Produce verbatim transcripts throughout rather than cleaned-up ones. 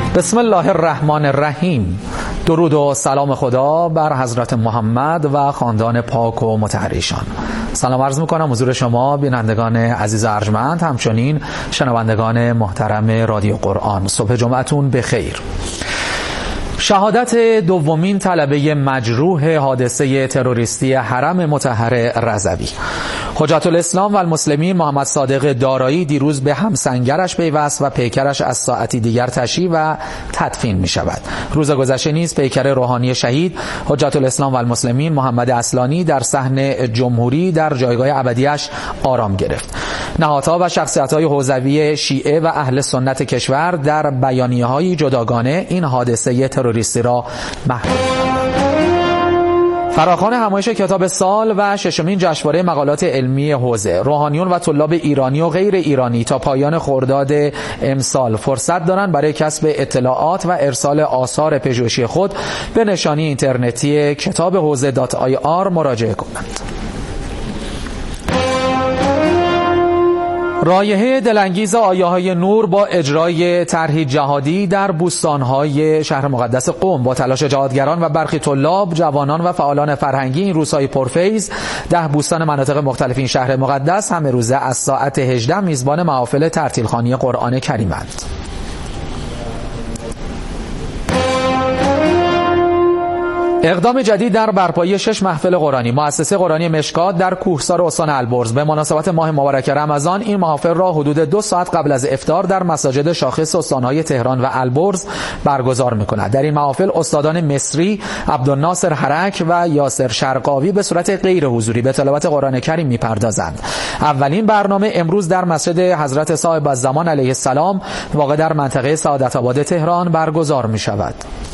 بسم الله الرحمن الرحیم. درود و سلام خدا بر حضرت محمد و خاندان پاک و مطهریشان. سلام عرض میکنم حضور شما بینندگان عزیز ارجمند، همچنین شنوندگان محترم رادیو قرآن. صبح جمعتون بخیر. شهادت دومین طلبه مجروح حادثه تروریستی حرم مطهر رضوی. حجت الاسلام و المسلمین محمد صادق دارایی دیروز به همسنگرش پیوست و پیکرش از ساعتی دیگر تشییع و تدفین می شود. روز گذشته نیز پیکر روحانی شهید حجت الاسلام و المسلمین محمد اصلانی در صحن جمهوری در جایگاه ابدیش آرام گرفت. نهادها و شخصیت‌های حوزوی شیعه و اهل سنت کشور در بیانیه‌های جداگانه این حادثه تروریستی را محکوم فراخوان همایش کتاب سال و ششمین جشنواره مقالات علمی حوزه. روحانیون و طلاب ایرانی و غیر ایرانی تا پایان خرداد امسال فرصت دارند برای کسب اطلاعات و ارسال آثار پژوهشی خود به نشانی اینترنتی کتاب حوزه دات آی آر مراجعه کنند. رایحه دلانگیز آیه‌های نور با اجرای طرحی جهادی در بوستان‌های شهر مقدس قم با تلاش جهادگران و برخی طلاب، جوانان و فعالان فرهنگی این روزهای پرفیض ده بوستان مناطق مختلف این شهر مقدس همه روزه از ساعت هجده میزبان محافل ترتیلخوانی قرآن کریم‌اند. اقدام جدید در برپایی شش محفل قرآنی. مؤسسه قرآنی مشکات در کوهسار استان البرز به مناسبت ماه مبارک رمضان این محافل را حدود دو ساعت قبل از افطار در مساجد شاخص استان‌های تهران و البرز برگزار می‌کند. در این محافل استادان مصری عبدالناصر حرک و یاسر شرقاوی به صورت غیر حضوری به تلاوت قرآن کریم می‌پردازند. اولین برنامه امروز در مسجد حضرت صاحب الزمان علیه السلام واقع در منطقه سعادت آباد تهران برگزار می‌شود.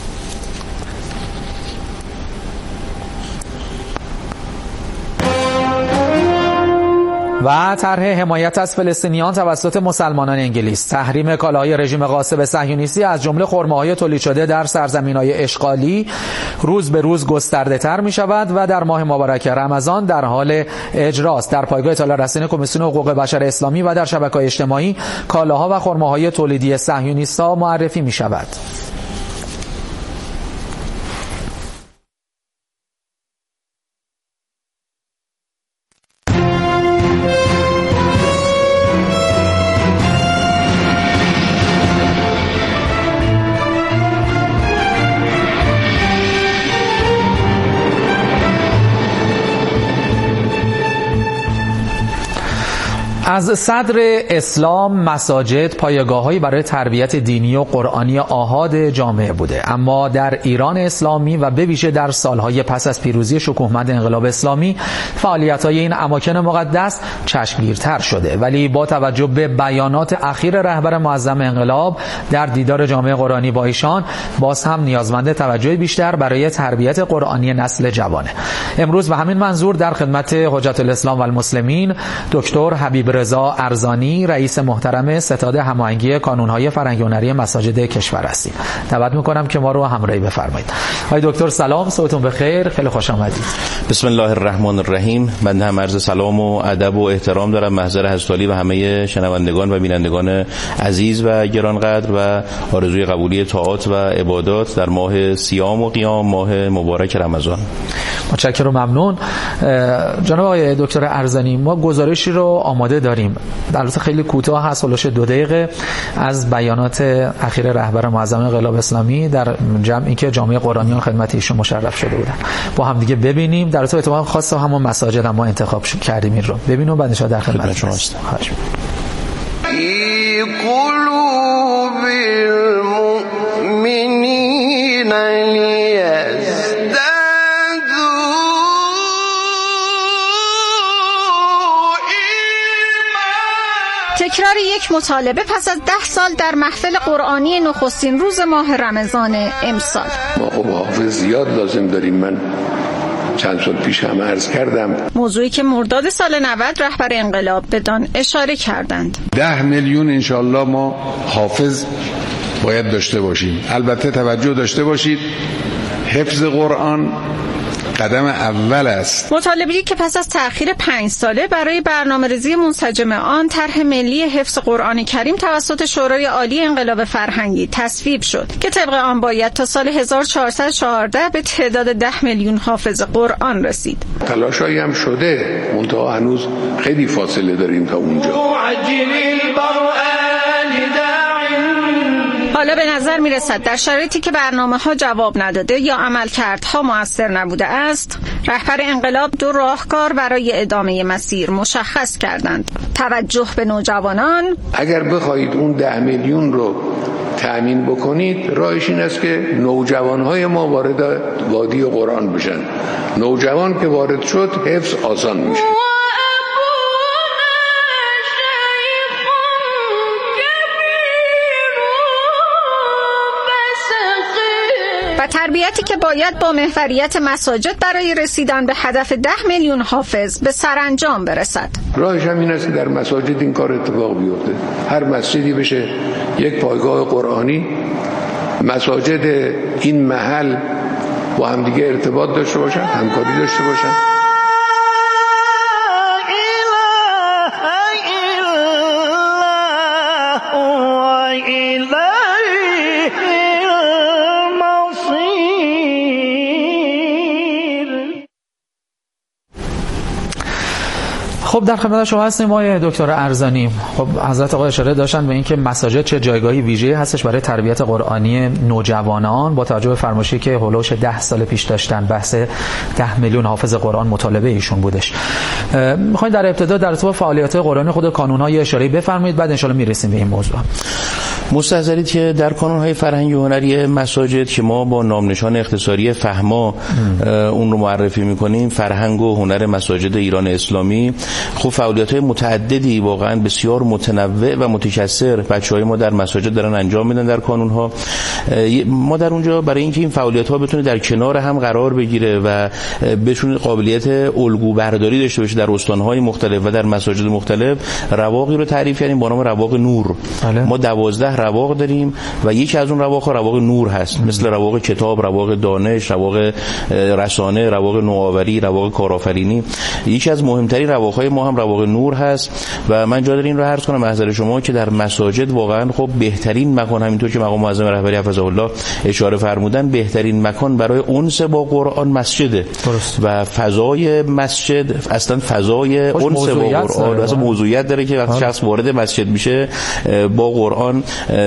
و طرح حمایت از فلسطینیان توسط مسلمانان انگلیس. تحریم کالاهای رژیم غاصب صهیونیستی از جمله خرماهای تولید شده در سرزمین‌های اشغالی روز به روز گسترده‌تر می‌شود و در ماه مبارک رمضان در حال اجراست. در پایگاه اطلاع رسانی کمیسیون حقوق بشر اسلامی و در شبکه‌های اجتماعی کالاها و خرماهای تولیدی صهیونیست‌ها معرفی می‌شود. از صدر اسلام مساجد پایگاه‌هایی برای تربیت دینی و قرآنی آحاد جامعه بوده، اما در ایران اسلامی و به ویژه در سالهای پس از پیروزی شکوهمند انقلاب اسلامی فعالیت‌های این اماکن مقدس چشمگیرتر شده، ولی با توجه به بیانات اخیر رهبر معظم انقلاب در دیدار جامعه قرآنی با ایشان باز هم نیازمند توجه بیشتر برای تربیت قرآنی نسل جوانه. امروز به همین منظور در خدمت حجت الاسلام و المسلمین دکتر حبیب رضا ارزانی رئیس محترم ستاد هماهنگی کانون‌های فرهنگی هنری مساجد کشور هستیم. دعوت می‌کنم که ما رو همراهی بفرمایید. آقای دکتر سلام، صبحتون بخیر، خیلی خوش آمدید. بسم الله الرحمن الرحیم. بنده هم عرض سلام و ادب و احترام دارم محضر حضرت علی و همه شنوندگان و بینندگان عزیز و گرانقدر و آرزوی قبولی طاعات و عبادات در ماه صیام و قیام، ماه مبارک رمضان. متشکرم و ممنون. جناب آقای دکتر ارزانی، ما گزارشی رو آماده داریم، در البته خیلی کوتاه هست، حدود دو دقیقه، از بیانات اخیر رهبر معظم انقلاب اسلامی در جمعی که جامعه قرآنیان خدمت ایشون مشرف شده بودن. با هم دیگه ببینیم. در البته اعتماد خاص همون مساجد ما انتخاب کردیم این رو ببینیم و بعد ان شاء الله در خدمت شما هستیم. خواهش می‌کنم. قلوب المؤمنین تکرار یک مطالبه پس از ده سال در محفل قرآنی نخستین روز ماه رمضان امسال. ما خب حافظ زیاد لازم داریم. من چند سال پیش هم عرض کردم موضوعی که مرداد سال نود رهبر انقلاب بدان اشاره کردند. ده میلیون انشالله ما حافظ باید داشته باشیم. البته توجه داشته باشید حفظ قرآن قدم اول است. مطالبه‌ای که پس از تأخیر پنج ساله برای برنامه‌ریزی منسجم آن طرح ملی حفظ قرآن کریم توسط شورای عالی انقلاب فرهنگی تصویب شد که طبق آن باید تا سال هزار و چهارصد و چهارده به تعداد ده میلیون حافظ قرآن رسید. تلاشایی هم شده، منتها هنوز خیلی فاصله داریم تا اونجا. حالا به نظر می رسد در شرایطی که برنامه ها جواب نداده یا عملکردها مؤثر نبوده است، رهبر انقلاب دو راهکار برای ادامه مسیر مشخص کردند. توجه به نوجوانان. اگر بخواهید اون ده میلیون رو تأمین بکنید، راهش این است که نوجوانهای ما وارد وادی قرآن بشن. نوجوان که وارد شد، حفظ آسان میشه. و تربیتی که باید با محوریت مساجد برای رسیدن به هدف ده میلیون حافظ به سرانجام برسد. راهش هم این است که در مساجد این کار اتفاق بیفته. هر مسجدی بشه یک پایگاه قرآنی، مساجد این محل با همدیگه ارتباط داشته باشن، همکاری داشته باشن. خب در خدمت شما هستیم آقای دکتر ارزانی. خب حضرت آقا اشاره داشتن به اینکه مساجد چه جایگاهی ویژه‌ای هستش برای تربیت قرآنی نوجوانان، با توجه به فرمایشی که هولوش ده سال پیش داشتن، بحث ده میلیون حافظ قرآن مطالبه ایشون بودش. می‌خواید در ابتدا در ارتباط فعالیت‌های قرآنی خود کانون‌های اشاره بفرمایید، بعد ان شاءالله میرسیم به این موضوع. مستحضرید که در کانون‌های فرهنگی و هنری مساجد که ما با نامنشان اختصاری فهما اون رو معرفی می‌کنیم، فرهنگ و هنر مساجد ایران اسلامی، خب فعالیت‌های متعددی واقعا بسیار متنوع و متکثر بچه‌های ما در مساجد دارن انجام میدن در کانون‌ها. ما در اونجا برای اینکه این فعالیت‌ها بتونه در کنار هم قرار بگیره و بتونه قابلیت الگو برداری داشته باشه در استان‌های مختلف و در مساجد مختلف، رواقی رو تعریف کردیم با نام رواق نور. بله. ما دوازده رواق داریم و یکی از اون رواق‌ها رواق نور هست، ام. مثل رواق کتاب، رواق دانش، رواق رسانه، رواق نوآوری، رواق کارآفرینی. یکی از مهمترین رواق‌های ما هم رواق نور هست و من جا داره این رو عرض کنم محضر شما که در مساجد واقعا خب بهترین مکان، همینطور که مقام معظم رهبری حفظه الله اشاره فرمودن، بهترین مکان برای انس با قرآن مسجده. درست. و فضای مسجد اصلا فضای انس با قرآن اصلا موضوعیت داره که وقتی شخص وارد مسجد میشه با قرآن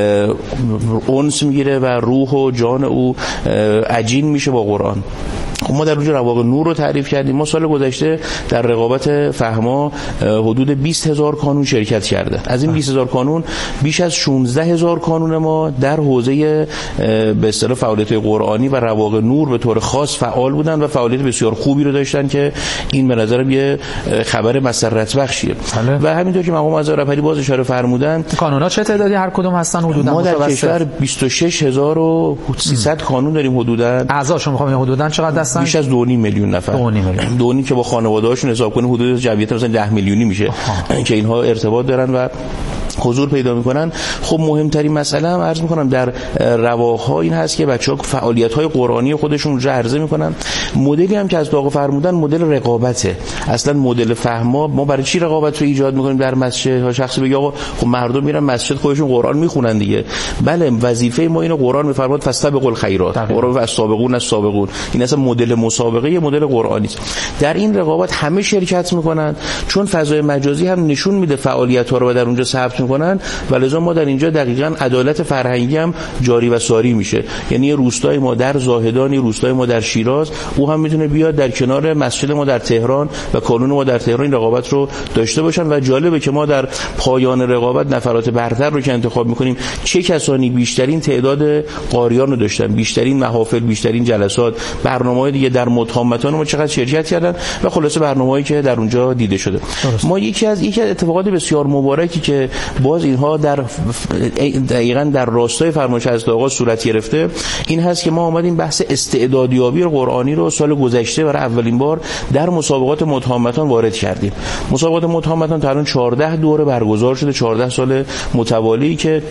انس میگیره و روح و جان او عجین میشه با قرآن. ما در اونجا رواق نور رو تعریف کردیم. ما سال گذشته در رقابت فهما حدود بیست هزار کانون شرکت کرده. از این بیست هزار کانون بیش از شانزده هزار کانون ما در حوزه به اصطلاح فعالیت قرآنی و رواق نور به طور خاص فعال بودن و فعالیت بسیار خوبی رو داشتن که این به نظرم یه خبر مسرت بخشیه. و همینطور که مقام معظم رهبری باز اشاره فرمودن، کانون‌ها چه تعدادی هر کدوم هستن حدودا؟ ما در کشور بیست و شش هزار و سیصد کانون داریم حدودا. اعضاشون می‌خوام حدودا چقدر هستن؟ بیش از دو و نیم میلیون نفر. دو و نیم میلیون. دو و نیم که با خانواده‌هاشون حساب کنیم حدود جمعیت مثلا ده میلیونی میشه که اینها ارتباط دارن و حضور پیدا میکنن. خب مهمترین مسئله هم عرض میکنم در رواق‌ها این هست که بچه‌ها فعالیت‌های قرآنی خودشون رو عرضه میکنن. مدلی هم که از آقا فرمودن مدل رقابته. اصلا مدل فهما ما برای چی رقابت رو ایجاد میکنیم در مسجد؟ ها شخصی بگه آقا خب مردم میرن مسجد خودشون قرآن میخونن دیگه. بله وظیفه ما اینو قرآن میفرماد فاستبقوا الخیرات. قرآن و السابقون السابقون. این اصلا مدل مسابقه مدل قرآنی است. در این رقابت همه شرکت میکنن چون فضای مجازی هم نشون میده فعالیت‌ها رو در اونجا ثبت میکنن و لذا ما در اینجا دقیقاً عدالت فرهنگی هم جاری و ساری میشه. یعنی روستای ما در زاهدان، روستای ما در شیراز، او هم میتونه بیاد در کنار مسجد ما در تهران و کانون ما در تهران این رقابت رو داشته باشن. و جالبه که ما در پایان رقابت نفرات برتر رو که انتخاب میکنیم چه کسانی بیشترین تعداد قاریان رو داشتن، بیشترین محافل، بیشترین جلسات، برنامه‌های دیگه در مدهامتان ما چقدر شرکت کردن و خلاصه برنامه‌هایی که در اونجا دیده شده. درست. ما یکی از یکی از اتفاقات بسیار مبارکی که باز اینها در دقیقاً در راستای فرمایش حضرت آقا صورت گرفته این هست که ما اومدیم بحث استعدادیابی قرآنی رو سال گذشته برای اولین بار در مسابقات مدهامتان وارد کردیم. مسابقات مدهامتان تا الان چهارده دوره برگزار شده، چهارده سال متوالی که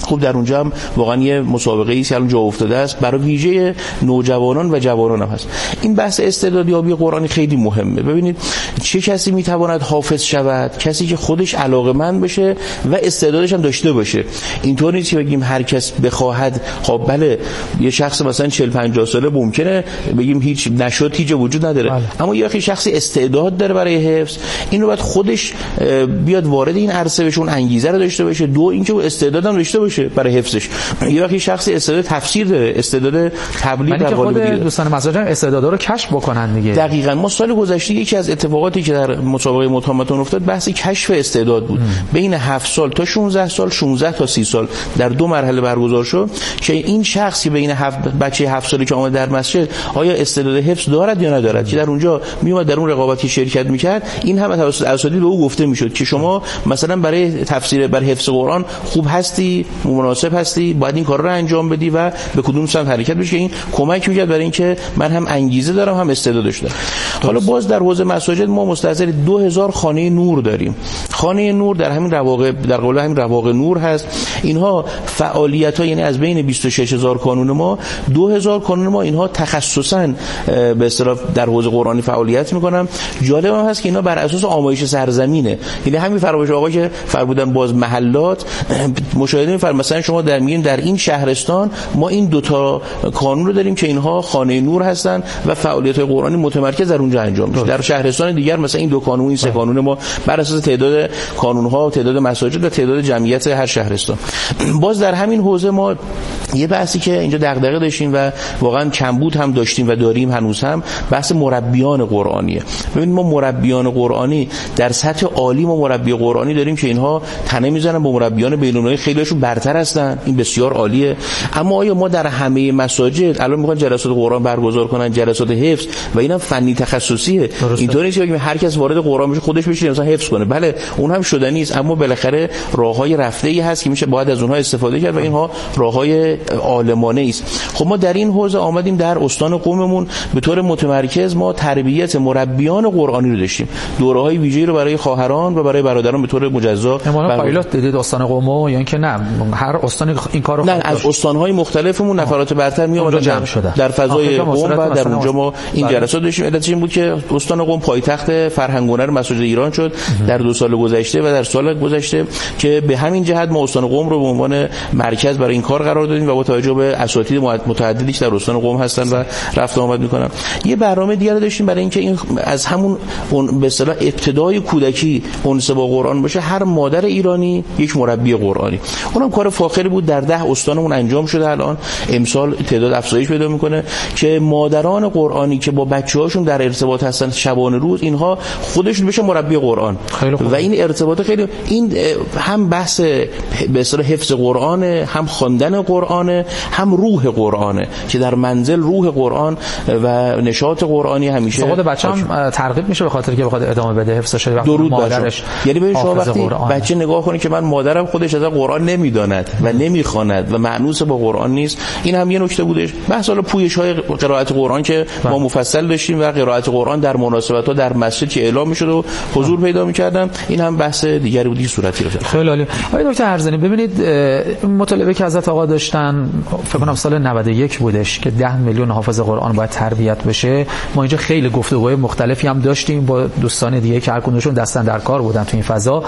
خب در اونجا هم واقعا یه مسابقه‌ای است که الان جا افتاده است برای ویژه نوجوانان و جوانان هم هست. این بحث استعدادیابی قرآنی خیلی مهمه. ببینید چه کسی میتواند حافظ شود؟ کسی که خودش علاقه‌مند بشه و استعدادش هم داشته باشه. اینطور نیست که بگیم هر کس بخواهد. خب بله یه شخص مثلا چهل پنجاه ساله ممکنه بگیم هیچ نشد هیچ وجود نداره، بله. اما یه وقتی شخصی استعداد داره برای حفظ، اینو باید خودش بیاد وارد این عرصه بشه، اون انگیزه رو داشته باشه. دو اینکه استعداد هم داشته باشه برای حفظش. یه وقتی شخصی استعداد تفسیر داره، استعداد تبلیغ در قالب دیگه، دوستان مساجد استعدادا رو کشف بکنن دیگه. دقیقاً ما سال گذشته یکی از اتفاقاتی که در مسابقه متهمتون افتاد بحث کشف استعداد بود. ام. بین هفت سال تا شانزده سال، شانزده تا سی سال در دو مرحله برگزار شد که این شخصی بین هفت بچه هفت ساله که اومد در مسجد آیا استعداد حفظ دارد یا ندارد، که در اونجا میومد در اون رقابتی شرکت میکرد. این هم توسط اساتید به او گفته میشد که شما مثلا برای تفسیر برای حفظ قرآن خوب هستی، مناسب هستی، باید این کار رو انجام بدی و به کدوم سمت حرکت بشی، که این کمک میکرد برای اینکه من هم انگیزه دارم هم استعداد داشتم. حالا باز در حوزه مساجد ما مستحضر دو هزار خانه نور داریم. خانه نور در همین رواقع در قول همین رواقع نور هست. اینها فعالیت‌ها، یعنی از بین بیست و شش هزار کانون ما دو هزار کانون ما اینها تخصصاً به اصطلاح در حوزه قرآنی فعالیت میکنن. جالب هم هست که اینا بر اساس آمایش سرزمینه، یعنی همین فرمایش آقا که فرمودن باز محلات مشاهده می‌فرمایید مثلا شما در میگین در این شهرستان ما این دوتا کانون رو داریم که اینها خانه نور هستن و فعالیت‌های قرآنی متمرکز در اونجا انجام میشه. در شهرستان دیگر مثلا این دو کانون، این سه کانون ما بر اساس تعداد کانون‌ها و تعداد مساجد و تعداد جمعیت هر شهرستان. باز در همین حوزه ما یه بحثی که اینجا دغدغه داشتیم و واقعا کمبود هم داشتیم و داریم هنوز هم، بحث مربیان قرآنیه. ببینید ما مربیان قرآنی در سطح عالی ما مربی قرآنی داریم که اینها تنه میزنن با مربیان بین‌المللی، خیلیشون برتر هستن، این بسیار عالیه. اما آیا ما در همه مساجد الان میخوان جلسات قرآن برگزار کنن، جلسات حفظ و اینم فنی تخصصیه، اینطوری نیست که هر کس وارد قرآن بشه خودش بشه مثلا حفظ کنه. بله اون هم شدنی است، اما بالاخره راههای رفته‌ای هست که میشه باید از اونها استفاده کرد و اینها راههای عالمانه است. خب ما در این حوزه آمدیم در استان قوممون به طور متمرکز ما تربیت مربیان قرآنی رو داشتیم. دوره‌های ویژه‌ای رو برای خواهران و برای برادران به طور مجزا پایلوت دیدید استان قم، یا اینکه نه هر استانی این کارو نه از استان‌های مختلفمون نفرات برتر میآمدن جمع شده در فضای قم و در اونجا ما این جلسات داشتیم. علتش این بود که استان قم پایتخت فرهنگ و هنر مساجد ایران شد در دو سال گذشته و در سال گذشته، که به همین جهت ما استان قم رو به عنوان مرکز برای این کار قرار دادیم و با توجه به اساتید متعددی که در استان قم هستن و رفت آمد میکنن. یه برنامه دیگه داشتیم برای اینکه این از همون اون به اصطلاح ابتدای کودکی انس با قرآن باشه، هر مادر ایرانی یک مربی قرآنی. اونم کار فاخری بود، در ده استانمون انجام شده. الان امسال تعداد افزایش پیدا میکنه که مادران قرآنی که با بچه‌هاشون در ارتباط هستن شبانه روز، اینها خودشون بشه مربی قرآن. و این ارتباط خیلی این هم بحث به اصطلاح حفظ قرآن، هم خواندن قرآن، هم روح قرآنه که در منزل روح قرآن و نشاط قرآنی همیشه خود بچه‌ام ترغیب میشه به خاطر که بخواد ادامه بده حفظش وقتی مادرش. یعنی ببین شما وقتی بچه نگاه کنه که من مادرم خودش از قرآن نمیداند و نمیخواند و مأنوس با قرآن نیست، این هم یه نکته بودش. بحث حالا پویش‌های قرائت قرآن که ما مفصل داشتیم و قرائت قرآن در مناسبت‌ها در مسجد که اعلام می‌شد و حضور پیدا می‌کردن، این هم بحث دیگری بود، صورتی گرفت. خیلی عالی. آقای دکتر ارزنی، ببینید مطالبه که حضرت آقا داشتن فکر کنم سال نود و یک بودش که ده میلیون حافظ قرآن باید تربیت بشه. ما اینجا خیلی گفتگوهای مختلفی هم داشتیم با دوستان دیگه که هر کدومشون دستن در کار بودن تو این فضا.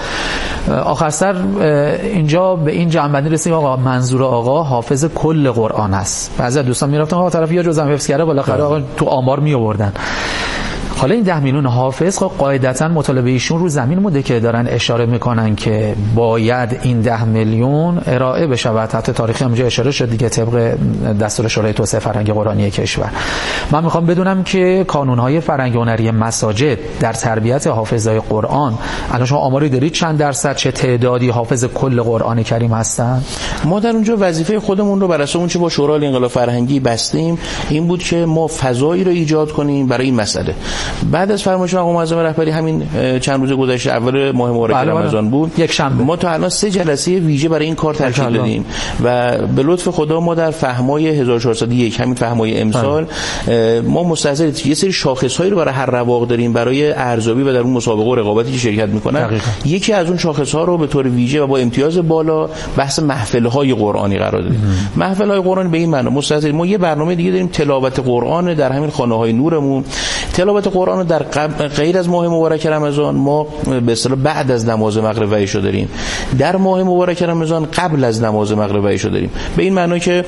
آخر سر اینجا به این جمع‌بندی رسیدیم آقا منظور آقا حافظ کل قرآن است. بعضی دوستان میرفتن آقا طرف یا جزء حفظ کرده بالاخره آقا تو آمار می آوردن. حالا این ده میلیون حافظ خب قاعدتاً مطالبه ایشون رو زمین مونده که دارن اشاره میکنن که باید این ده میلیون ارائه بشه. حتی تاریخی هم اشاره شد دیگه طبق دستور شورای توسعه فرهنگ قرآنی کشور. من میخوام بدونم که کانونهای فرهنگ هنری مساجد در تربیت حافظای قرآن الان شما آماری دارید چند درصد، چه تعدادی حافظ کل قرآن کریم هستن؟ ما در اونجا وظیفه خودمون رو بر اساس اون چه با شورای انقلاب فرهنگی بستیم این بود که ما فضایی رو ایجاد کنیم برای این مسئله. بعد از فرمایش آقا معظم رهبری همین چند روز گذشته اول ماه مبارک رمضان بود، یک شنبه، ما تا الان سه جلسه ویژه برای این کار ترتیب دادیم و به لطف خدا ما در فهمای هزار و چهارصد و یک همین فهمای امسال ما مستحضر یه سری شاخص‌هایی رو برای هر رواق داریم برای ارزیابی و در اون مسابقه و رقابتی که شرکت می‌کنن. یکی از اون شاخص‌ها رو به طور ویژه و با امتیاز بالا بحث محفل محفل‌های قرآنی قرار دادیم. محفل‌های قرآنی به این معنی مستعد ما یه برنامه دیگه داریم تلاوت قرآن در همین خانه‌های نورمون. تلاوت قرآن در غیر از ماه مبارک رمضان ما به اصطلاح بعد از نماز مغرب و عشا داریم. در ماه مبارک رمضان قبل از نماز مغرب و عشا داریم. به این معنی که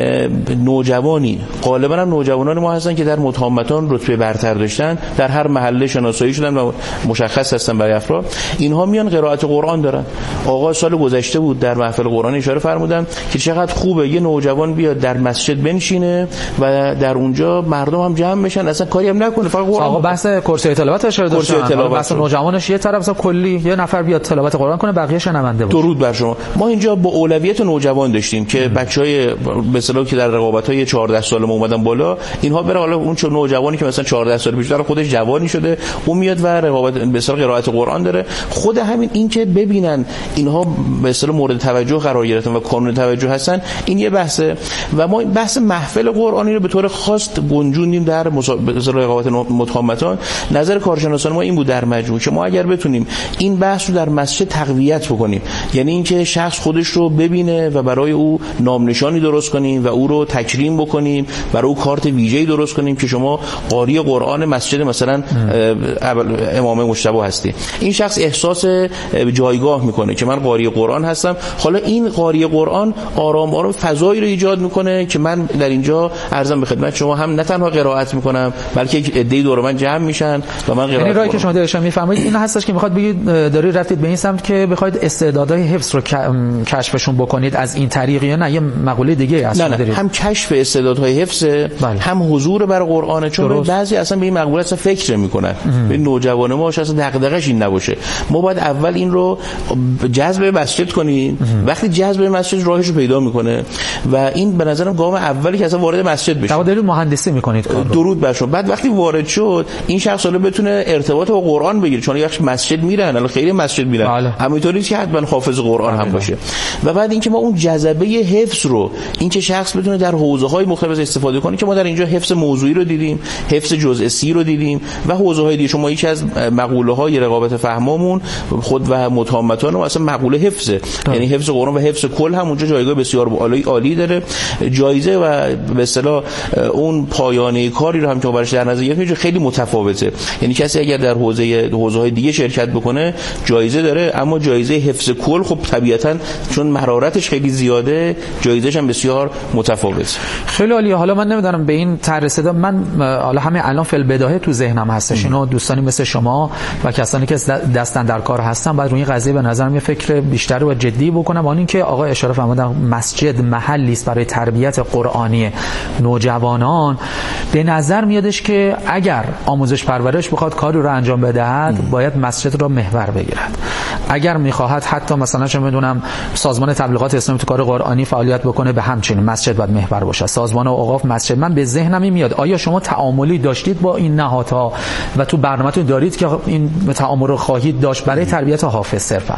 نوجوانی غالبا هم نوجوانان ما هستن که در متهامتان رتبه برتر داشتن، در هر محله شناسایی شدن و مشخص هستن برای افراد، اینها میان قرائت قرآن دارن. آقا سال گذشته بود در محفل قرآن اشاره فرمودن که چقدر خوبه یه نوجوان بیاد در مسجد بنشینه و در اونجا مردم هم جمع بشن، اصلا کاری هم نکنه، فقط قرآن. آقا بحث کرسی تلاوت اشاره داشتن، بحث نوجوانش یه طرف مثلا کلی یه نفر بیاد تلاوت قرآن کنه، بقیه شنونده باشه. درود بر شما. ما اینجا با اولویت نوجوان داشتیم که بچهای به اصطلاح که در رقابت‌های چهارده ساله اومدن بالا، اینها بره حالا اون چون نوجوانی که مثلا چهارده سال بیشتر خودش جوانی شده اون میاد و رقابت به اصطلاح قرائت قرآن داره. خود همین این که ببینن اینها به اصطلاح مورد توجه قرار گرفتن و کانون توجه هستن، این یه بحثه. و ما بحث محفل قرآنی رو به طور خاص گنجوندیم در مسابقه رقابت متهامتان. نظر کارشناسان ما این بود در مجموع که ما اگر بتونیم این بحث رو در مسجد تقویت بکنیم، یعنی اینکه شخص خودش رو ببینه و برای او نام نشانی درست کنیم و او رو تکریم بکنیم، برای او کارت ویژه‌ای درست کنیم که شما قاری قرآن مسجد مثلا امام مجتبی هستی، این شخص احساس جایگاه میکنه که من قاری قرآن هستم. حالا این قاری قرآن آرام آرام فضایی رو ایجاد میکنه که من در اینجا عرضم به خدمت شما هم نه تنها قرائت میکنم بلکه یک عده‌ای دور من جمع میشن و من قرائت. یعنی راهی که شما داشتید میفهمید این هستش که میخواد بگید داری رفتید به این سمت که بخواید استعدادهای حفظ رو کشفشون بکنید از این طریق، یا نه یه مقوله دیگه اصلا نه نه. دارید؟ هم کشف استعدادهای حفظ، بله. هم حضور بر قرآن، چون درست. بعضی اصلا به این مقوله اصلا فکر نمی‌کنن. به نوجوان ما اصلا دغدغه‌اش این نباشه. ما باید اول این رو جذب مسجد کنیم. وقتی جذب مسجد راهش رو پیدا میکنه و این به نظرم گام اولی که اصلا وارد مسجد بشه. شما دارید مهندسی میکنید کار رو. درود بر شما. بعد وقتی وارد شد این شخص حالا بتونه ارتباط با قرآن بگیره، چون یک مسجد میرن، الان خیلی مسجد میرن. همینطوری نیست که حتما حافظ قرآن هم باشه. و بعد اینکه ما اون جذبه حفظ رو، اینکه شخص بتونه در حوزه‌های مختلف استفاده کنه، که ما در اینجا حفظ موضوعی رو دیدیم، حفظ جزء سی رو دیدیم و حوزه‌های دیگه. شما یکی از مقوله‌های رقابت فهممون خود و متهامتان اصلا مقوله حفظه، یعنی حفظ قرآن و حفظ کل هم اونجا جایگاه بسیار عالی عالی داره. جایزه و به اصطلاح اون پایانه کاری رو هم که براش در نظر گرفتیم خیلی متفاوته. یعنی کسی اگر در حوزه حوزه‌های دیگه شرکت بکنه جایزه داره، اما جایزه حفظ کل خب طبیعتاً چون مرارتش خیلی زیاده جایزه‌ش هم بسیار متفاوته. خیلی عالیه. حالا من نمیدونم به این طرز صدا من حالا همین الان فل بداهه تو ذهنم هستش، اینو دوستانی مثل شما و کسانی که دستن در کار هستن بعد روی این قضیه به نظرم یه فکر بیشتر و جدی بکنم. اون اینکه آقا اشاره فرمودن مسجد محلی است برای تربیت قرآنی نوجوانان. به نظر میادش که اگر آموزش پرورش بخواد کاری رو انجام بدهد ام. باید مسجد رو محور بگیرد. اگر میخواهد حتی مثلا چه میدونم سازمان تبلیغات اسلامی تو کار قرآنی فعالیت بکنه به همچنین مسجد باید محور باشه. سازمان اوقاف مسجد. من به ذهنم میاد آیا شما تعاملی داشتید با این نهادها و تو برنامه‌تون دارید که این تعامل رو خواهید داشت برای تربیت حافظ صرفا؟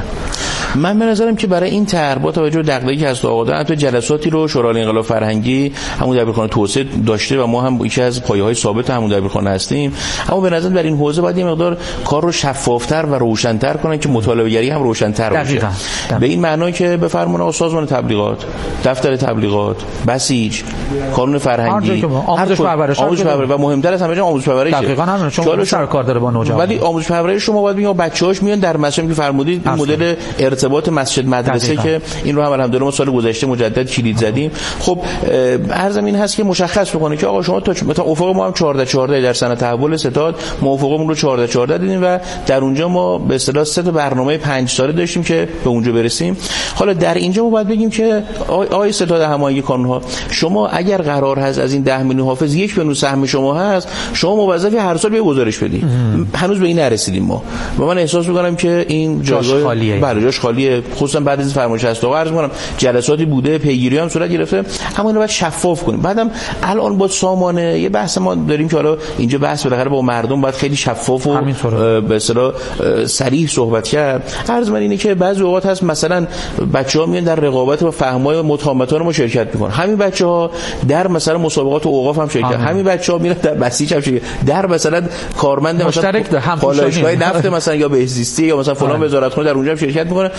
من به نظرم که برای این طرح با توجه به دغدغه‌ای که از آقا دارن، تو جلساتی رو شورای انقلاب فرهنگی همون دبیرخانه توسعه داشته و ما هم یکی از پایه‌های ثابت همون دبیرخانه هستیم. اما به نظر در این حوزه باید یه مقدار کار رو شفافتر و روشن‌تر کنن که مطالبه‌گری هم روشن‌تر باشه. دقیقاً. به این معنی که به فرمان آقا سازمان تبلیغات، دفتر تبلیغات، بسیج، کانون فرهنگی، آموزش پرورش و مهمتر از همه آموزش پرورش. دقیقاً همین چون سر کار داره با نوجوان. ولی آموزش پرورش شما باید بگید بچه‌هاش میان در مسجد که فرمودید این مدل ارتباط مسجد مدرسه که این رو هم الحمدلله ما سال گذشته مجدد کلید زدیم. خب عرضم این هست که مشخص بکنه که آقا شما تا افق ما هم چهارده چهارده در سنه تحول ستاد ما افقمون رو چهارده چهارده دیدیم و در اونجا ما به اصطلاح سه تا برنامه پنج ساله داشتیم که به اونجا برسیم. حالا در اینجا ما باید بگیم که آقای ستاد هماهنگی کانون‌ها، شما اگر قرار هست از این ده میلیون حافظ یک به نو سهم شما هست، شما موظفی هر سال یه گزارش بدید. هنوز به این نرسیدیم ما و من احساس می‌کنم که این جاش خالیه. بله جاش خالیه، خصوصا بعد از فرمایش هست. آقا عرض می‌کنم جلساتی بوده، پیگیری هم صورت گرفته، اما اینو باید شفاف کنیم. بعدم الان با سامانه یه بحث ما داریم که حالا اینجا بحث بالاخره با مردم باید خیلی شفاف و به اصطلاح صریح صحبت کرد. عرض من اینه که بعضی اوقات هست مثلا بچه‌ها میان در رقابت و فهمای متهامتان ما شرکت میکنن، همین بچه‌ها در مثلا مسابقات اوقاف هم شرکت، همین بچه‌ها میرن در بسیج هم شرکت، در مثلا کارمند مثلا پالایشگاه نفت مثلا یا بهزیستی یا مثلا فلان وزارتخونه در اونجا هم شرکت میکنن.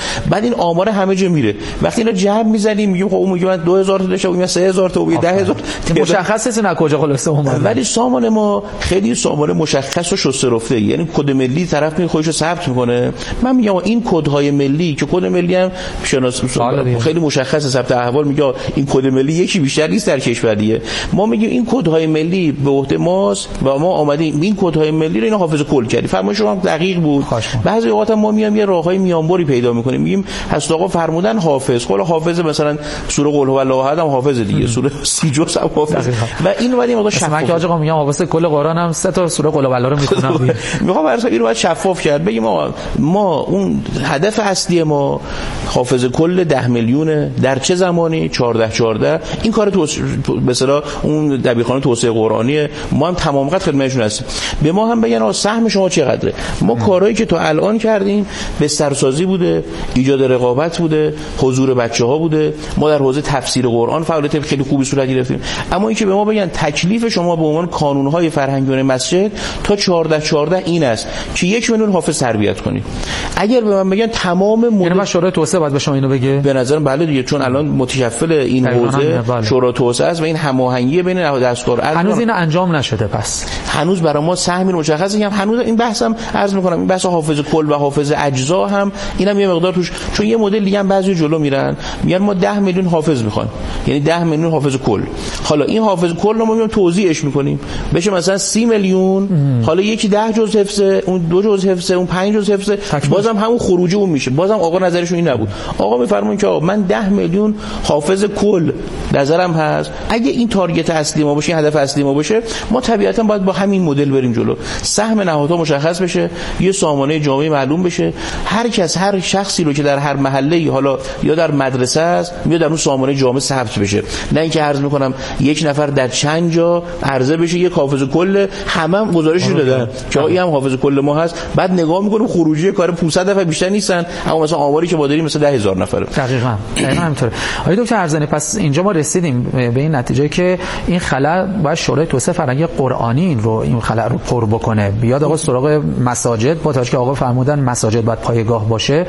بعد این آمار همه جا میره. وقتی اینا جمع میزنیم میگیم خب اون میگه من دو هزار تا داشتم، اون سه هزار تا، اون ده هزار. مشخصه نه کجا خلاصه اومد. ولی سامان ما خیلی سامان مشخص و شسته رفته، یعنی کد ملی طرف می خودشو ثبت میکنه. من میگم این کدهای ملی که کد ملی هم شناس خیلی مشخص ثبت احوال میگه این کد ملی یکی بیشتر نیست در کشور دیگه. ما میگیم این کدهای ملی به عهده ماست و ما آمدیم این کدهای ملی رو اینا حافظه کل کردیم. فرمایش شما دقیق بود. بعضی اوقات ما میام یه راههای میانبری پیدا میکنیم، میگیم هست آقا فرمودن حافظ، قول حافظ مثلا سوره قل هو الله احد هم حافظ دیگه، سوره سی جزء هم حافظ. و اینو بعد ما شفاف من که آقا میگم حافظ کل قرآن هم سه تا سوره قل هو الله رو میخونم. میخوام برای اینو باید شفاف کرد، بگیم ما ما اون هدف اصلی ما حافظ کل ده میلیون در چه زمانی چهارده چهارده این کار به اصطلاح اون دبیرخانه توسعه قرآنی ما هم تمام قد خدمتشون هستیم. به ما هم بگن آ سهم شما چقدره. ما کارهایی که تو الان کردیم بسترسازی بوده، ایجاد رقابت بوده، حضور بچه‌ها بوده، ما در حوزه تفسیر قرآن فعالیت خیلی خوبی صورت گرفتیم. اما اینکه به ما بگن تکلیف شما به عنوان کانون‌های فرهنگی مسجد تا چهارده چهارده این است که یک میلیون حافظ تربیت کنید. اگر به من بگن تمام مدل یعنی شورای توسعه باید به شما اینو بگه؟ به نظرم بله دیگه، چون الان متشفل این حوزه شورای توسعه است و این هماهنگی بین دستگاه هنوز این انجام نشده. پس هنوز برای ما سهمی مشخصه که هنوز این بحثم عرض می‌کنم این بحث حافظ کل و حافظ اجزا هم اینم یه مقدار توش، چون یه مدل دیگه هم بعضی جلو میرن میگن ما ده میلیون حافظ میخوان، یعنی ده میلیون حافظ کل. حالا این حافظ کل رو ما میام توزیعش میکنیم بشه مثلا سی میلیون، حالا یکی ده جزء حفظه، اون دو جزء حفظه، اون پنج جزء حفظه، بازم همون خروجی اون میشه. بازم آقا نظرشون این نبود. آقا میفرمایید که آقا من ده میلیون حافظ کل نظرم هست، اگه این تارگت اصلی ما باشه، هدف اصلی ما باشه، ما طبیعتا باید با همین مدل بریم جلو. سهم نهادها مشخص بشه، یه سامانه جامعه معلوم بشه، هر کس هر شخصی رو که در هر محله حالا یا در مدرسه است میاد در اون سامانه جامعه ثبت بشه. نه اینکه عرض میکنم یک نفر در چند جا عرضه بشه یک حافظ کل همه هم گزارش دادن که آقا این هم حافظ کل ما هست، بعد نگاه میکنیم خروجی کار پانصد نفر بیشتر نیستن، اما مثلا آماری که ما داریم مثلا ده هزار نفره. دقیقاً دقیقاً همینطوره. آقای دکتر ارزانی، پس اینجا ما رسیدیم به این نتیجه که این خلأ باید شورای توسعه فرهنگی قرآنی این رو این خلأ رو پر بکنه، بیاد آقا سراغ مساجد، با توجه که آقا فرمودن مساجد باید پایگاه باشه،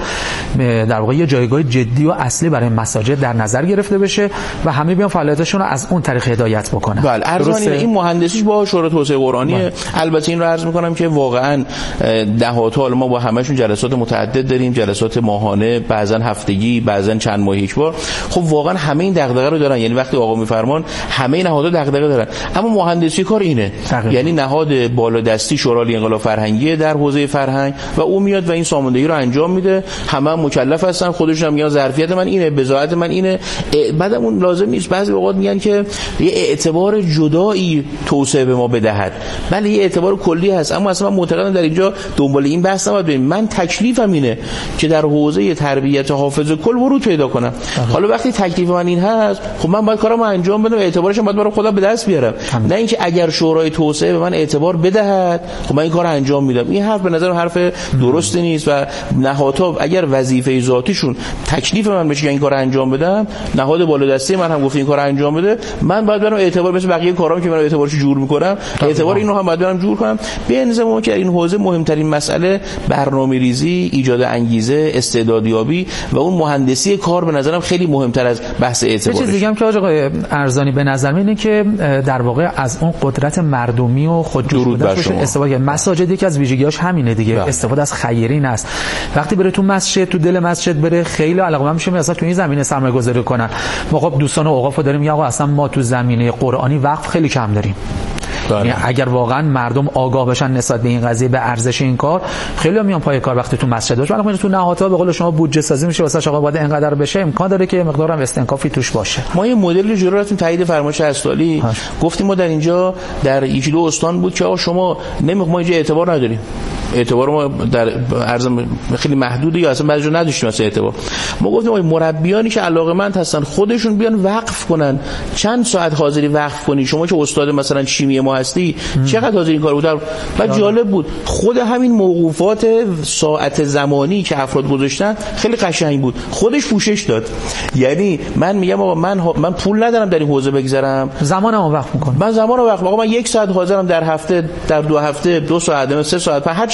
در واقع یه جایگاه جدی و اصلی برای مساجد در نظر گرفته بشه و همه بیان فعالیتشون رو از اون طریق هدایت بکنن. بله، ارزانی این مهندسیش با شورای توسعه قرآنی. البته این رو عرض می‌کنم که واقعا دهات‌ها ما با همه‌شون جلسات متعدد داریم، جلسات ماهانه، بعضن هفتگی، بعضن چند ماهه یک بار. خب واقعا همه این دغدغه رو دارن، یعنی وقتی آقا میفرمان همه نهادها دغدغه دارن، اما مهندسی کار اینه دقیقا. یعنی نهاد بالادستی شورای انقلاب فرهنگی در حوزه فرهنگ و اون میاد و این ساماندهی رو انجام میده، همه هم مکلف هستن، خودشون هم میگن ظرفیت من اینه، بضاعت من اینه. بعدم اون لازم نیست، بعضی اوقات میگن که یه اعتبار جدایی توسعه به ما بدهد، بله یه اعتبار کلی هست، اما اصلا من معتقدم در اینجا دنبال این بحث نباید بریم. من تکلیفم اینه که در حوزه تربیت حافظ کل ورود پیدا کنم. حالا وقتی تکلیف من این هست، خب من باید کارامو انجام بدم، اعتبارش باید برای خودم به دست بیارم، نه اینکه اگر شورای توسعه به من اعتبار بدهد خب من این کارو انجام میدم. این حرف به نظر حرف درستی نیست و نهادها اگر وظیفه ذاتیشون تکلیف من بشه این کارو انجام بدم، نهاد بالادستی من هم گفت این کارو انجام بده، من باید برم اعتبار مثل بقیه کارام که من اعتبارش جور میکنم، اعتبار اینو هم باید برم جور کنم. به نظر ما که این حوزه مهمترین مسئله برنامه‌ریزی، ایجاد انگیزه، استعدادیابی و اون مهندسی کار به نظرم خیلی مهمتر از بحث اعتبارش. چیز دیگه هم که آقای ارزانی به نظر میاد اینه که در واقع از اون قدرت مردمی و خودجوش بودنش استفاده کنه. مساجد یکی از ویژگی‌هاش همینه دیگه، بله. استفاده از خیرین است. وقتی بره تو مسجد، تو دل مسجد بره، خیلی علاقه‌مند میشه مثلا تو این زمینه سرمایه‌گذاری کنن. ما خب دوستان اوقافو داریم میگن آقا اصلا ما تو زمینه قرآنی وقف خیلی کم داریم. یعنی اگر واقعا مردم آگاه بشن نسبت به این قضیه، به ارزش این کار، خیلی میان پای کار وقتی تو مسجد باشه. ولی تو نهادها به قول شما بودجه سازی میشه واسه آقا باید اینقدر بشه، امکان داره که مقدار هم استنکافی توش باشه. ما یه مدل جلو رفتیم تایید فرمایش اسلالی، گفتیم ما در اینجا در یکی دو استان بود که آقا شما نمیخوام ما اینجا اعتبار نداریم، اعتبار ما در ارز خیلی محدوده یا اصلا بعضی جا نداشتیم واسه اعتبار. ما گفتیم ما مربیانی که علاقه‌مند هستن خودشون بیان وقف کنن، چند ساعت حاضری وقف کنی، شما که استاد مثلا شیمی ما هستی چقدر حاضر این کار بود. بعد جالب بود خود همین موقوفات ساعت زمانی که افراد گذاشتن خیلی قشنگ بود، خودش پوشش داد. یعنی من میگم آقا من من پول ندارم در این حوزه بگذرم، زمانمو وقف میکنم، من زمانو وقف آقا من یک ساعت حاضرم در هفته، در دو هفته دو ساعت، سه ساعت، هر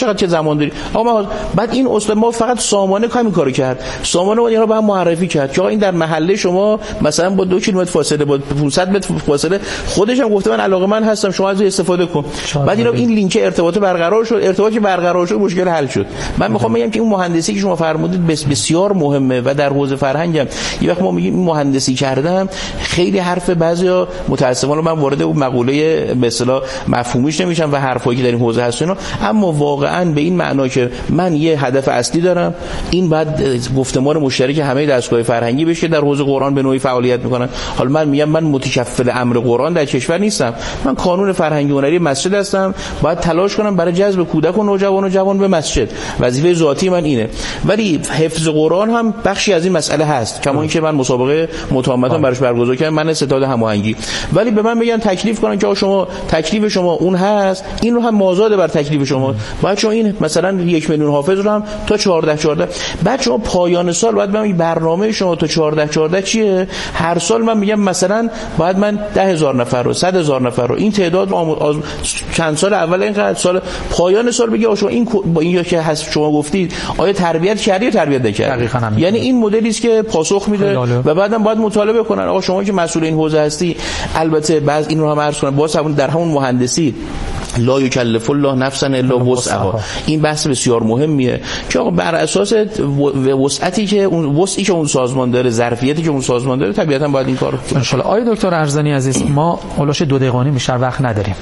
چقدر چه زمان داری؟ آقا بعد این استاد ما فقط سامانه همین کارو کرد. سامانه اینا رو با هم معرفی کرد که آقا این در محله شما مثلا با دو کیلومتر فاصله با پانصد متر فاصله، خودش هم گفته من علاقه‌مند هستم شما از استفاده کن. بعد اینا این لینک ارتباط برقرار شد، ارتباطی برقرار شد، مشکل حل شد. من میخوام بگم که این مهندسی که شما فرمودید بسیار مهمه و در حوزه فرهنگم یه وقت ما میگیم مهندسی کردم، خیلی حرف بعضیا متأسفانه من وارد اون مقوله به اصطلاح مفهومیش نمیشم و حرفایی که در این حوزه هست اینا، اما واقعا به این معنا که من یه هدف اصلی دارم، این بعد گفتمان مشترک همه دستگاه فرهنگی بشه در حوزه قرآن به نوعی فعالیت میکنن. حالا من میگم من متکفل امر قرآن در کشور نیستم، من کانون فرهنگی هنری مسجد هستم، باید تلاش کنم برای جذب کودک و نوجوان و جوان به مسجد، وظیفه ذاتی من اینه. ولی حفظ قرآن هم بخشی از این مسئله هست، کما اینکه من مسابقه متعامتا براش برگزار کردم، من ستاد هماهنگی. ولی به من میگن تکلیف کنن که شما تکلیف شما اون هست، این رو هم مازاد بر تکلیف شما. بعد شما این مثلا یک میلیون حافظ رو هم تا چهارده چهارده، بعد شما پایان سال باید من برنامه شما تا چهارده چهارده چیه؟ هر سال من میگم مثلا باید من ده هزار نفر رو صد هزار نفر رو این تعداد رو آز... چند سال اول اینقدر، سال پایان سال بگی شما این با این که هست شما گفتید آیا تربیت کردی یا تربیت نکردی؟ یعنی این مدلی است که پاسخ میده و بعدم باید مطالبه کنن. آقا شما که مسئول این حوزه هستی، البته بعض این رو هم عرض کنم باز در همون مهندسی لا یکلف الله نفسا الا وسعها، این بحث بسیار مهمیه که آقا بر اساس وسعتی که اون وسعی که اون سازمان داره، ظرفیتی که اون سازمان داره، طبیعتا باید این کارو ان شاء الله. آقای دکتر ارزانی عزیز، ما اولش دو دقیقه بیشتر وقت نداریم.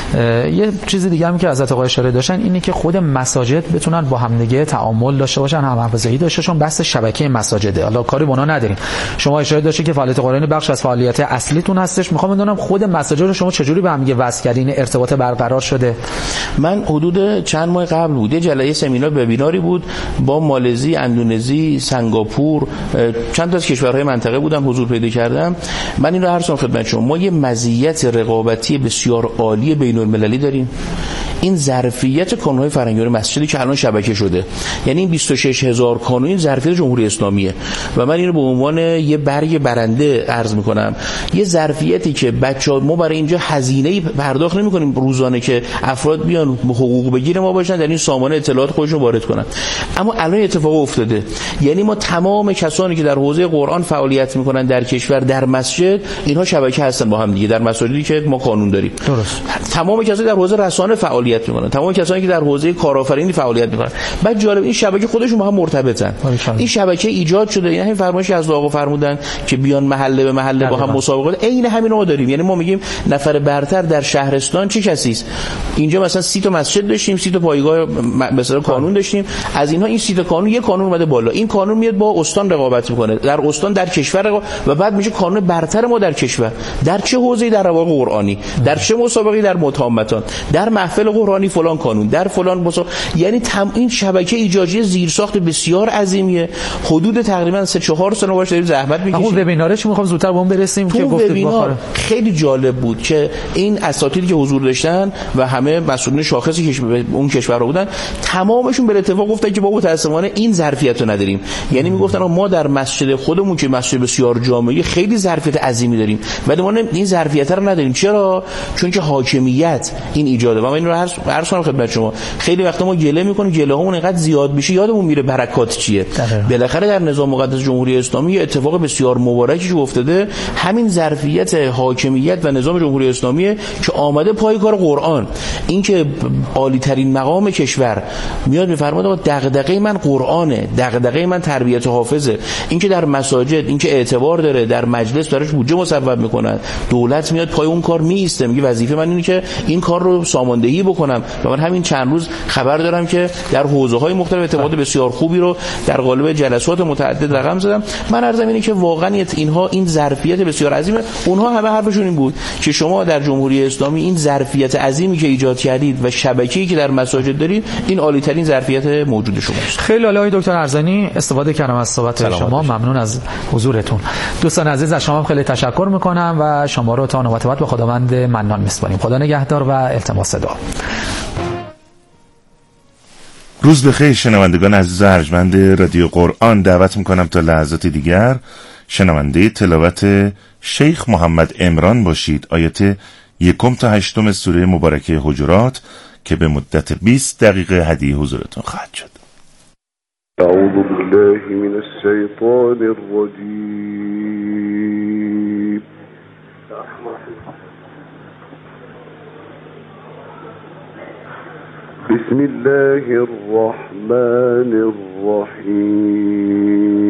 یه چیز دیگه هم که حضرت آقای اشاره داشتن اینه که خود مساجد بتونن با هم دیگه تعامل داشته باشن، هم حفاظتی داشته باشن. بحث شبکه مساجده، حالا کاری به اونها نداریم. شما اشاره داشتید که فعالیت قرآنی بخش از فعالیت اصلیتون هستش. میخوام بدونم خود مساجد رو شما چجوری به هم دیگه وصل کردین، ارتباط برقرار شده؟ من حدود چند ماه قبل بود یه جلسه سمینار وبیناری بود با مالزی، اندونزی، سنگاپور، چند تا از کشورهای منطقه بودم حضور پیدا کردم. من این رو عرض کنم خدمت شما، ما یه مزیت رقابتی بسیار عالی بین‌المللی داریم. این ظرفیت کانون‌های فرهنگی مسجدی که الان شبکه شده، یعنی این بیست و شش هزار کانون این ظرفیت جمهوری اسلامیه و من اینو به عنوان یه برگ برنده عرض میکنم. یه ظرفیتی که بچه‌ها ما برای اینجا هزینه‌ای پرداخت نمی‌کنیم روزانه که افراد بیان حقوق بگیر ما باشن در این سامانه اطلاعات خودشون وارد کنن، اما الان اتفاق افتاده. یعنی ما تمام کسانی که در حوزه قرآن فعالیت میکنن در کشور در مسجد، اینها شبکه هستن با هم دیگه در مساجدی که ما قانون داریم. درست. تمام کسانی در حوزه رسانه فعالیت میکنن، تمام کسانی که در حوزه کارآفرینی فعالیت میکنن. بعد جالب این شبکه خودشون با هم مرتبطن. این شبکه ایجاد شده. این همین فرمایشی از آقا فرمودن که بیان محله به محله با هم مسابقات، عین همین ما داریم. یعنی ما میگیم نفر برتر در شهرستان چه کسی است. اینجا مثلا سی تا مسجد داشتیم، سی تا پایگاه مثلا قانون داشتیم، از اینها این سی تا قانون یک قانون اومده بالا، این قانون میاد با استان رقابت میکنه، در استان در کشور رقابت و بعد میشه قانون برتر ما در کشور. در چه حوزه‌ای؟ در رواق قرآنی، در چه مسابقه‌ای؟ در متعامتان، در محفل قرآنی فلان قانون، در فلان مسابقه. یعنی تم این شبکه ایجادی زیرساخت بسیار عظیمیه. حدود تقریبا سه چهار سال باش داریم زحمت میکشیم. اون وبینارش میخوام زودتر به اون برسیم که گفتید بخوره. خیلی جالب بود که این اساتیدی که حضور داشتن و همه مسئولین شاخصی که اون کشور بودن، تمامشون به اتفاق گفتن که با متأسفانه این ظرفیت رو نداریم. یعنی میگفتن ما در مسجد خودمون که مسجد بسیار جامعی خیلی ظرفیت عظیمی داریم، ولی ما این ظرفیت رو نداریم. چرا؟ چون که حاکمیت این ایجاده. و من این رو عرض کنم خدمت شما، خیلی وقتا ما گله میکنیم، گله هامون اینقدر زیاد میشه یادمون میره برکات چیه. بالاخره در نظام مقدس جمهوری اسلامی اتفاق بسیار مبارکی افتاده، همین ظرفیت حاکمیت و نظام جمهوری اسلامی که آمده پای کار قرآن. این که عالی ترین مقام کشور میاد میفرماید دغدغه من قرآنه، دغدغه من تربیت حافظه. این که در مساجد این که اعتبار داره، در مجلس براش بودجه مصوب میکنن، دولت میاد پای اون کار میسته، میگه وظیفه من اینه که این کار رو ساماندهی بکنم. و من همین چند روز خبر دارم که در حوزه‌های مختلف اتفاقات بسیار خوبی رو در قالب جلسات متعدد رقم زدم. من عرضم اینه که واقعا اینها این ظرفیت بسیار عظیمه. اونها همه حرفشون این بود که شما در جمهوری اسلامی این ظرفیت عظیمی که ایجاد کردید و شبکه‌ای که در مساجد دارید، این عالی ترین ظرفیت موجود شماست. خیلی عالی آقای دکتر ارزانی، استفاده کردم از صحبت شما، ممنون از حضورتون. دوستان عزیز از شما خیلی تشکر میکنم و شما رو تا نوبت بعد به خداوند منان میسپاریم. خدا نگهدار و التماس دعا. روز بخیر شنوندگان عزیز و ارجمند رادیو قرآن، دعوت میکنم تا لحظات دیگر شنونده تلاوت شیخ محمد عمران باشید. آیت یکم تا هشتم سوره مبارکه حجرات که به مدت بیست دقیقه هدیه حضورتون خواهد شد. اعوذ بالله من الشیطان الرجیم. بسم الله الرحمن الرحیم.